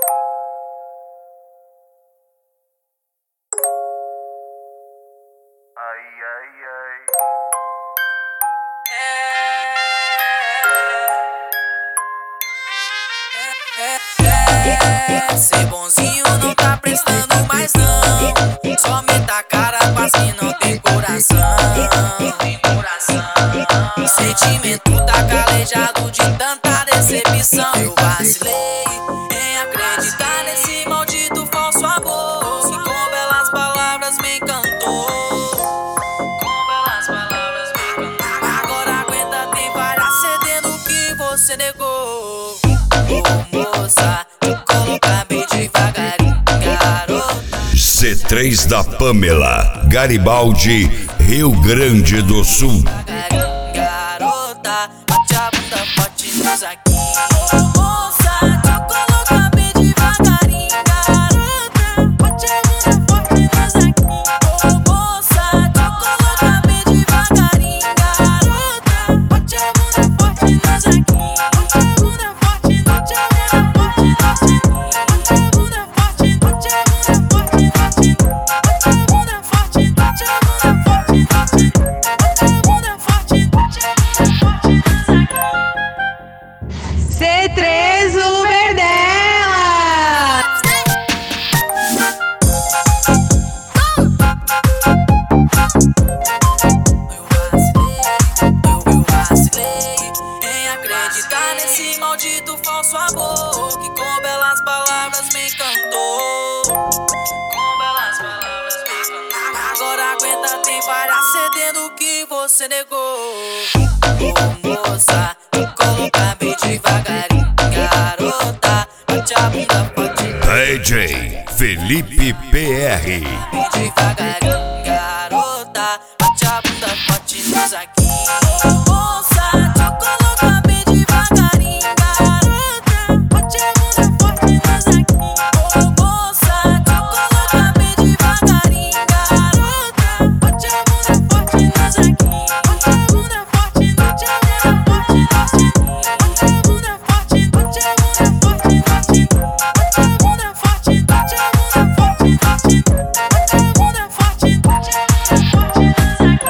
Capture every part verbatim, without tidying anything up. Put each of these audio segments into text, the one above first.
Ai, ai, ai. É, ser bonzinho não tá prestando mais não. Só meta a cara, faz que não tem coração. Tem coração. Sentimento tá calejado de tanta decepção. Eu vacilei em acreditar nesse maldito falso amor que com belas palavras me encantou. Com belas palavras me encantou. Agora aguenta, tem várias cedendo que você negou. Ô moça, te colocar bem devagarinho, garota. C três da Pamela, Garibaldi, Rio Grande do Sul. Devagarinho, garota, bate a bunda forte nos aqui. Ô moça, te colocar bem devagarinho, garota, bate a bunda forte nos aqui. Ô moça, te colocar bem devagarinho, garota, bate a bunda forte nos aqui. Bate a bunda forte, bate a bunda forte nos aqui. Bate a bunda forte, bate a bunda forte nos aqui. Bate a bunda forte, bate a bunda forte nos aqui. Bate a bunda forte, bate a bunda forte nos aqui. C três Uber dela! Eu vacilei, eu, eu vacilei em acreditar nesse maldito falso amor que com belas palavras me encantou. Com belas palavras me encantou. Agora aguenta, tem várias cedendo que você negou. Ô moça, te colocar bem devagarinho, garota, bate a bunda forte. D J Felipe P R. Bem devagarinho, garota, bate a bunda forte nos aqui. Ô moça, te colocar bem devagarinho, garota, bate a bunda forte nos aqui. Ô moça, te colocar bem devagarinho, garota, bate a bunda forte nos aqui. Bate a bunda forte, bate a bunda forte nos aqui. Bate a bunda forte, bate a bunda forte nos aqui. Bate a bunda forte, bate a bunda forte nos aqui. Bate a bunda forte, bate a bunda forte nos aqui.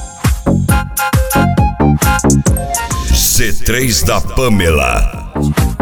C três da Pamela.